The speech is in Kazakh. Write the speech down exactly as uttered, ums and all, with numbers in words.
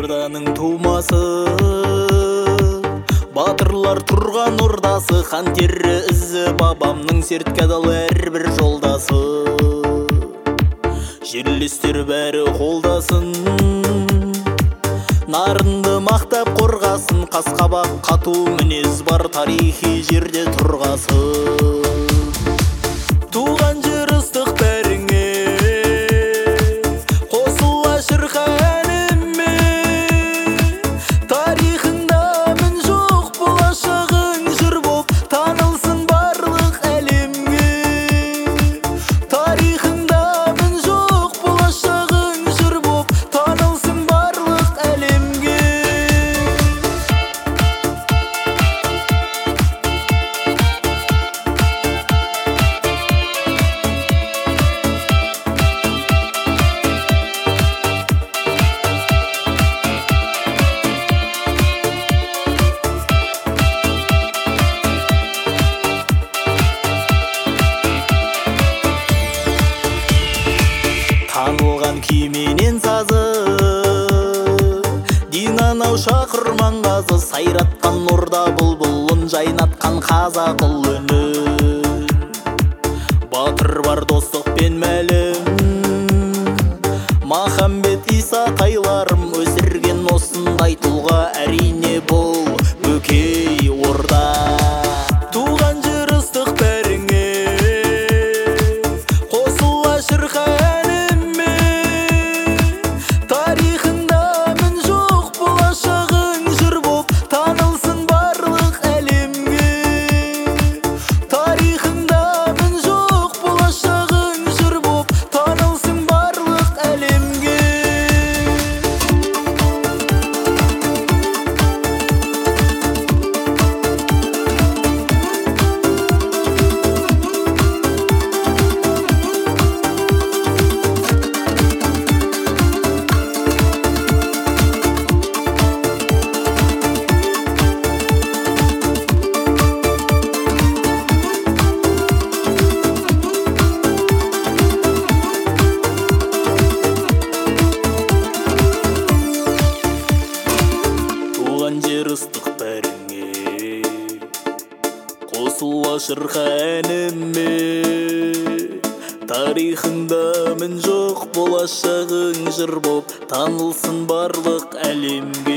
орданың тумасы, батырлар тұрған ордасы, хан тері ізі бабамның серткадалы әрбір жолдасы. Жерлестер бәрі қолдасын, нарынды мақтап қорғасын, қасқабақ қату мінез бар тарихи жерде тұрғасын. Туған жер ыстық бәріңе, қосыла шырқанеме, тарихында мін жоқ, болашағың жыр боп танылсын барлық әлемге. Тарихында мін жоқ, болашағың жыр боп танылсын барлық әлемге. Танылған күйменен сазы, динанау шақырман қазы, сайратқан орда бұлбұлын жайнатқан қазақ ұлының. Батыр бар достық пен мәлім, Махамбет Иса қайларым өсірген осындай тұлға, әрине бұл Бөкей Орда. Туған жер ыстық бәріңе, қосыла шырқанеме, тарихында мін жоқ, болашағың жыр боп танылсын барлық әлемге. Тарихында мін жоқ, болашағың жыр боп танылсын барлық әлемге. Туған жер ыстық бәріңе, қосыла шырқанеме, тарихында мін жоқ, болашағың жыр боп танылсын барлық әлемге.